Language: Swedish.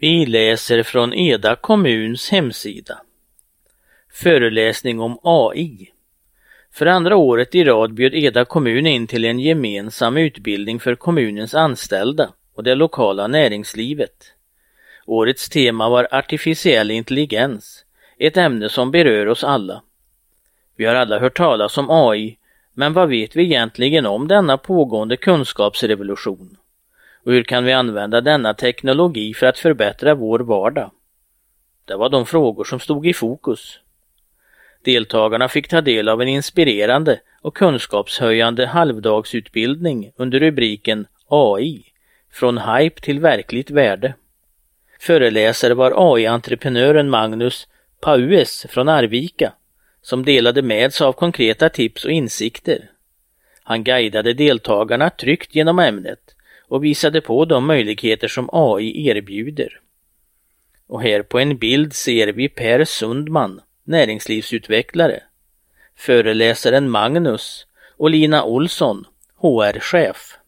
Vi läser från Eda kommuns hemsida. Föreläsning om AI. För andra året i rad bjöd Eda kommun in till en gemensam utbildning för kommunens anställda och det lokala näringslivet. Årets tema var artificiell intelligens, ett ämne som berör oss alla. Vi har alla hört talas om AI, men vad vet vi egentligen om denna pågående kunskapsrevolution? Och hur kan vi använda denna teknologi för att förbättra vår vardag? Det var de frågor som stod i fokus. Deltagarna fick ta del av en inspirerande och kunskapshöjande halvdagsutbildning under rubriken AI, från hype till verkligt värde. Föreläsare var AI-entreprenören Magnus Paues från Arvika, som delade med sig av konkreta tips och insikter. Han guidade deltagarna tryggt genom ämnet och visade på de möjligheter som AI erbjuder. Och här på en bild ser vi Per Sundman, näringslivsutvecklare, föreläsaren Magnus och Lina Olsson, HR-chef.